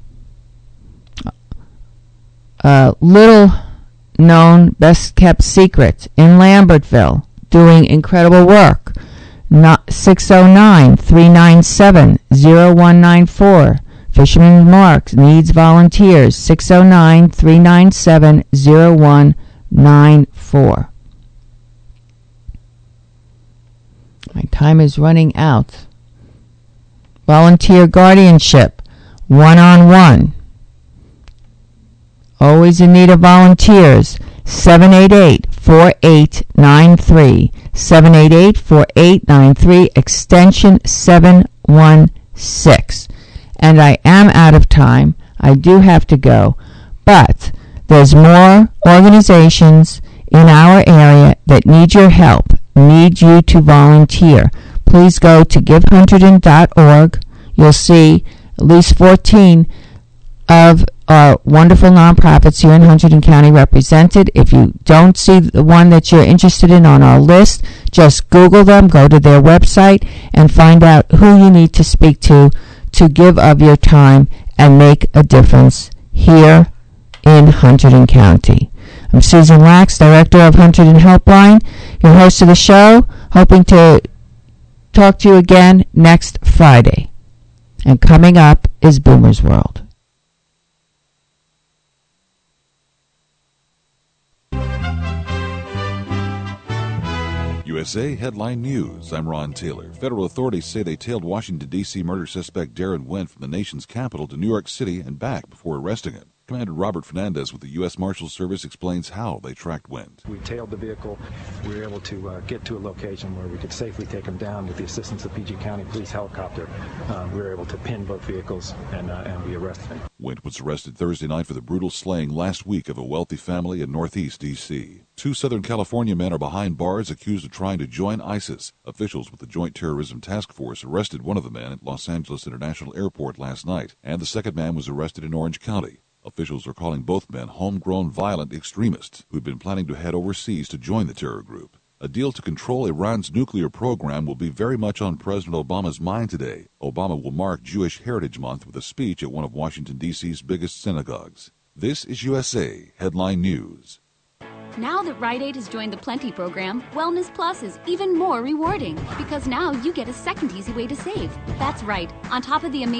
Speaker 5: Uh, little known, best kept secret in Lambertville, doing incredible work. Not six oh nine, three nine seven, oh one nine four. Fisherman's Mark needs volunteers. six oh nine, three nine seven, oh one nine four. My time is running out. Volunteer guardianship, one-on-one. Always in need of volunteers. seven eight eight, four eight nine three. seven eight eight, four eight nine three, extension seven one six. And I am out of time. I do have to go. But there's more organizations in our area that need your help, need you to volunteer. Please go to give hunterdon dot org. You'll see at least fourteen of our wonderful nonprofits here in Hunterdon County represented. If you don't see the one that you're interested in on our list, just Google them, go to their website, and find out who you need to speak to to give of your time and make a difference here in Hunterdon County. I'm Susan Lax, Director of Hunterdon Helpline, your host of the show, hoping to talk to you again next Friday. And coming up is Boomer's World.
Speaker 3: U S A Headline News. I'm Ron Taylor. Federal authorities say they tailed Washington, D C murder suspect Darren Wendt from the nation's capital to New York City and back before arresting him. Commander Robert Fernandez with the U S Marshals Service explains how they tracked Wendt.
Speaker 8: We tailed the vehicle. We were able to uh, get to a location where we could safely take him down with the assistance of P G County Police helicopter. Uh, we were able to pin both vehicles, and, uh, and we arrested him.
Speaker 3: Wendt was arrested Thursday night for the brutal slaying last week of a wealthy family in Northeast D C Two Southern California men are behind bars accused of trying to join ISIS. Officials with the Joint Terrorism Task Force arrested one of the men at Los Angeles International Airport last night, and the second man was arrested in Orange County. Officials are calling both men homegrown violent extremists who've been planning to head overseas to join the terror group. A deal to control Iran's nuclear program will be very much on President Obama's mind today. Obama will mark Jewish Heritage Month with a speech at one of Washington, D C's biggest synagogues. This is U S A Headline News.
Speaker 17: Now that Rite Aid has joined the Plenty program, Wellness Plus is even more rewarding because now you get a second easy way to save. That's right. On top of the amazing